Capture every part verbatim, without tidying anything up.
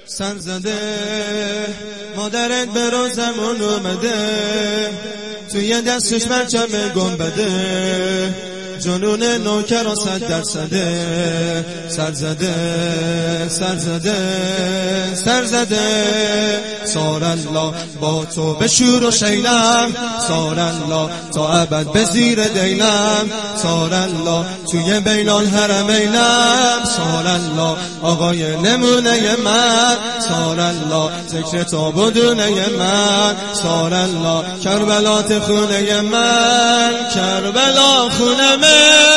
سر زده مادرت به روزمون اومده، توی دستش پرچم گنبده، جنون نوکر و صد درصده. سر زده سر زده سر زده سار الله با تو به شور و شیلم، سار الله تا ابد به زیر دیلم، سار الله توی بین الحرمینم، سار الله آقای نمونه من، سار الله ذکر تو بدونه من، سار الله کربلات خونه من، کربلا خونه من،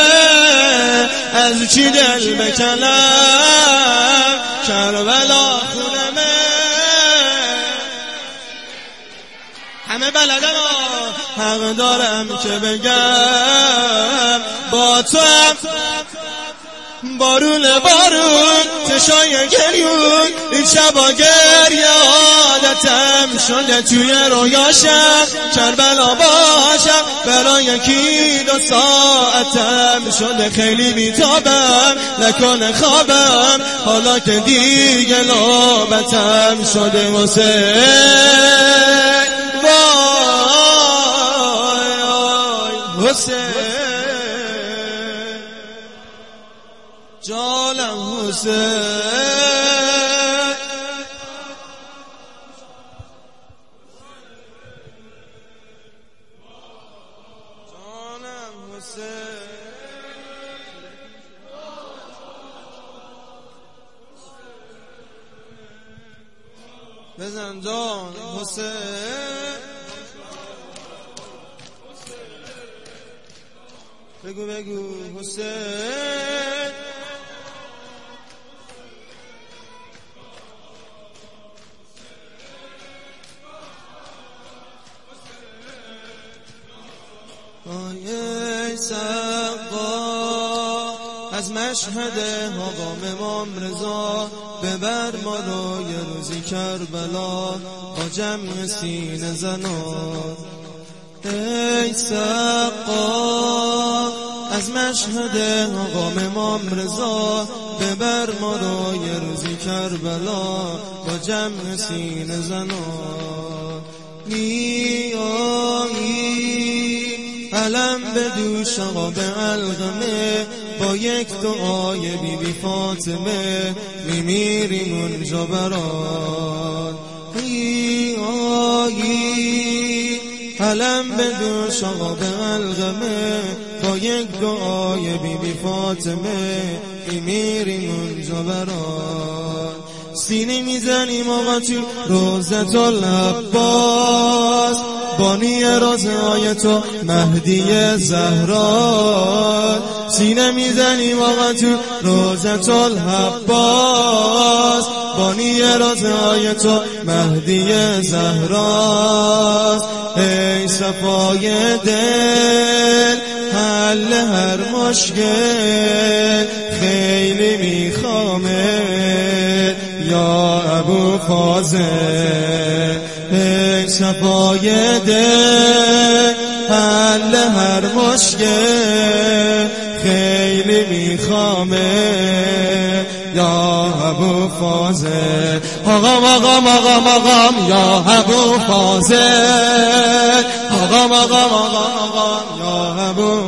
از چی دل بکنم، کربلا خونه من. همه بلدم حق دارم که بگم با تو هم بارون بارون چشای گریون، این شبا گریه عادتم شده، توی رویاشم کربلا باشم، برای یکی دو ساعتم شده، خیلی بیتابم نکنه خوابم، حالا که دیگه نوبتم شده. حسین وای حسین جانم، حسین جانم، حسین بزن جان حسین، بگو بگو حسین. ای سقا از مشهد آقا امام رضا، ببر ما رو یه روزی کربلا با جمع سینه زنان. ای سقا از مشهد آقا امام رضا، ببر ما رو یه روزی کربلا با جمع سینه زنان. میایی علم به دوش آقا به علقمه، با یک دعای بی بی فاطمه میمیریم اونجا برات. میایی علم به دوش آقا به علقمه، با یک دعای بی بی فاطمه میمیریم اونجا برات. سینه میزنیم آقا تو روزت العباس، بانی رازهای تو مهدی زهرا. سینه میزنیم آقا تو روزت العباس، بانی رازهای تو مهدی زهرا. ای صفای دل حل هر مشکل، خیلی میخوامه یا ابو فاضل. ای صفای دل حل هر مشکل، خیلی میخوامه یا ابو فاضل. آقام آقام آقام آقام یا ابو فاضل، آقام آقام آقام آقام یا ابو